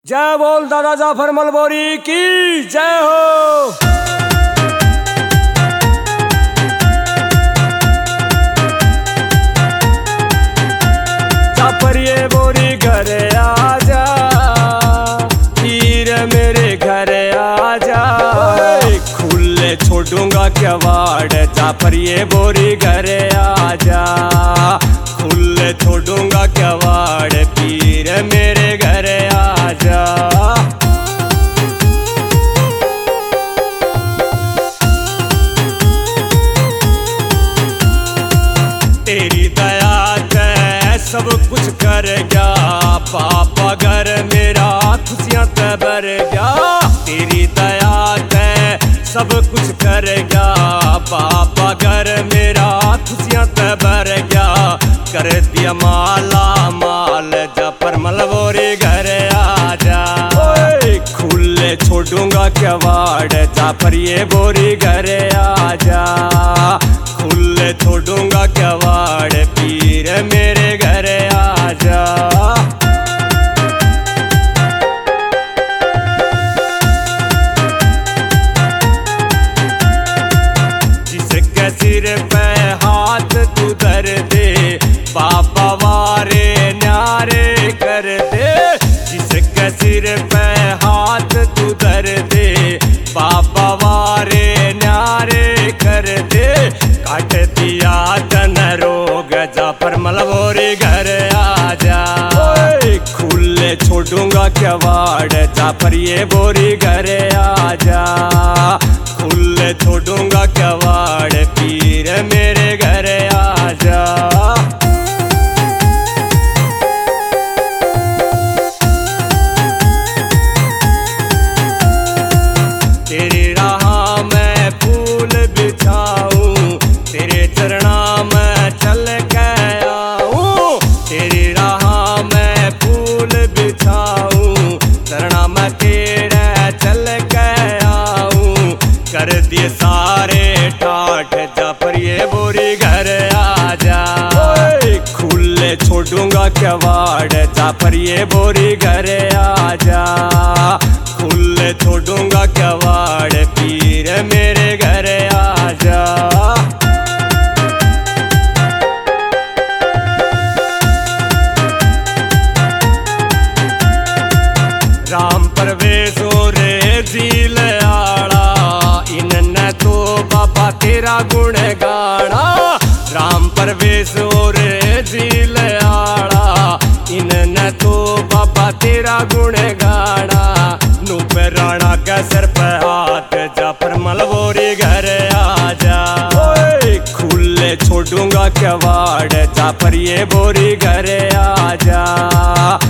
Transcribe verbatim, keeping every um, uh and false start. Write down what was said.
जय बोल दादा जाफर मलबोरी की जय हो। जाफर ये बोरी घर आजा, हीर मेरे घर आजा, खुले छोड़ूंगा किवाड़। जाफर ये बोरी घर आजा, खुले छोड़ूंगा किवाड़, पीर मेरे घर आजा। तेरी दया से सब कुछ कर गया, पापा घर मेरा खुशियां से भर गया। तेरी दया से सब कुछ कर गया, पापा घर मेरा खुशियां से भर गया। कर दिया माला माल, जाफर मलबोरी घर आजा, खुले छोड़ूंगा किवाड़। जाफर ये बोरी घर आजा, खुले छोड़ूंगा किवाड़, पीर मेरे घर आजा। जिसके सिर पे हाथ तू धर दे, बाबा वारे न्यारे कर दे। जिसके सिर पे हाथ तू धर दे, बाबा वारे न्यारे कर दे। काट दिया तन रोग, जाफर मलबोरी घर आजा, खुले छोड़ूंगा किवाड़। जाफर ये बोरी घर आजा, खुले छोड़ूंगा किवाड़, पीर मेरे घर आजा। तेरी राह में फूल बिछाऊं, तेरे चरणा में चल के आऊं। तेरी राह में फूल बिछाऊं, चरणा में तेरे चल के आऊं। कर दिए सारे ठाठ, जाफर ये बोरी घर आजा, खुले छोड़ूंगा किवाड़। जाफर ये बोरी घर आजा, खुले छोड़ूंगा किवाड़, पीर मेरे घर आजा। राम परवेश रे झील आड़ा, इनने तो बाबा तेरा गुण गाना। राम परवेश रे झील आड़ा, इनने तो बाबा तेरा गुण गाना। नूप राणा के सर पे हाथ, जाफर मलबोरी घर आजा, खुले छोड़ूंगा किवाड़। जाफर ये बोरी घर आजा,